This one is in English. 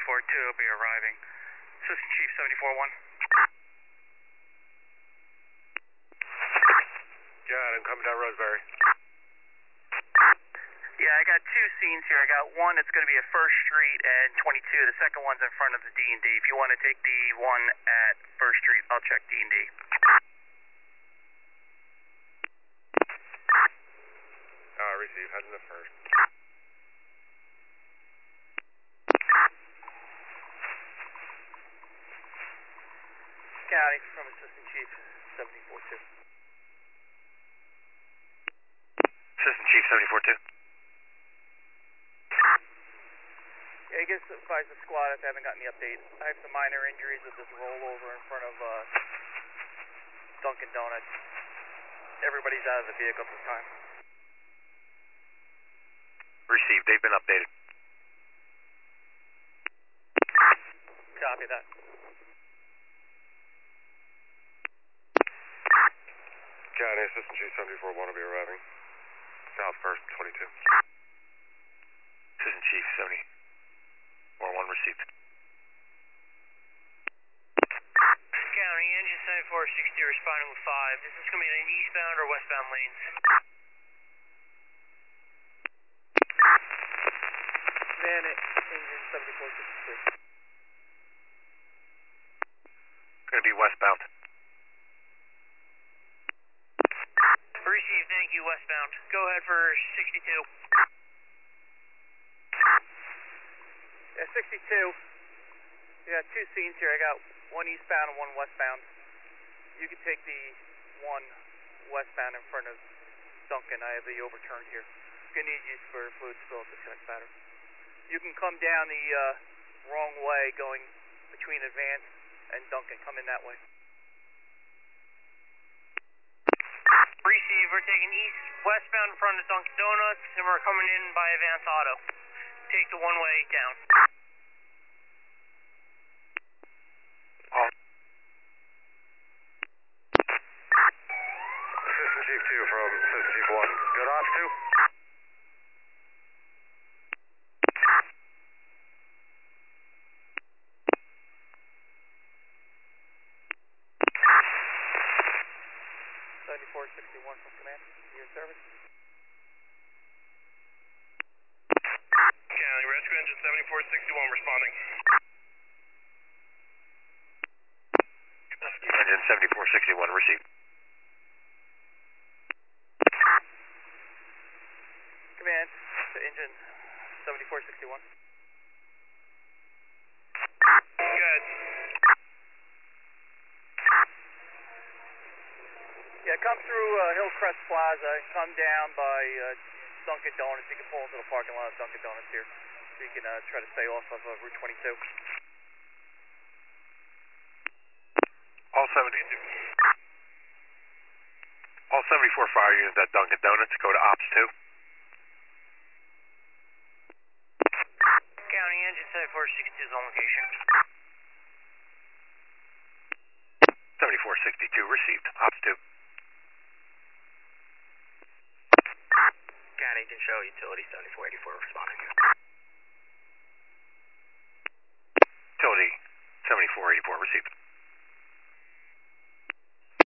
will be arriving. Assistant Chief 74-1. Got him, coming down Roseberry. Yeah, I got two scenes here. I got one that's going to be at 1st Street and 22. The second one's in front of the D&D. If you want to take the one at 1st Street, I'll check D&D. Receive, heading to 1st. County from Assistant Chief 74-2. Assistant Chief 74-2. Yeah, I guess advise the squad if they haven't gotten the update. I have some minor injuries with this rollover in front of Dunkin' Donuts. Everybody's out of the vehicle at the time. Received, they've been updated. Copy that. County, Assistant Chief 74-1 will be arriving. South 1st, 22. Assistant Chief 74-1 received. County, engine 7460 responding with 5. Is this going to be in eastbound or westbound lanes? Man, engine 7463. Going to be westbound. Receive, thank you, westbound. Go ahead for 62. Yeah, 62. You got two scenes here. I got one eastbound and one westbound. You can take the one westbound in front of Dunkin'. I have the overturned here. I'm going to need you for fluid spill at the connect pattern. You can come down the wrong way going between Advance and Dunkin'. Come in that way. Receive, we're taking westbound in front of Dunkin' Donuts, and we're coming in by Advance Auto. Take the one-way down. Assistant Chief 2 from Assistant Chief 1. Good ops 2? From command, your service. County, rescue engine 7461 responding. Engine 7461 received. Command to engine 7461. Good. Yeah, come through Hillcrest Plaza and come down by Dunkin' Donuts. You can pull into the parking lot of Dunkin' Donuts here. So you can try to stay off of Route 22. All 74 fire units at Dunkin' Donuts go to Ops 2. County engine 7462 is on location. 7462 received. Ops 2. County can show utility 7484 responding. Utility 7484 received.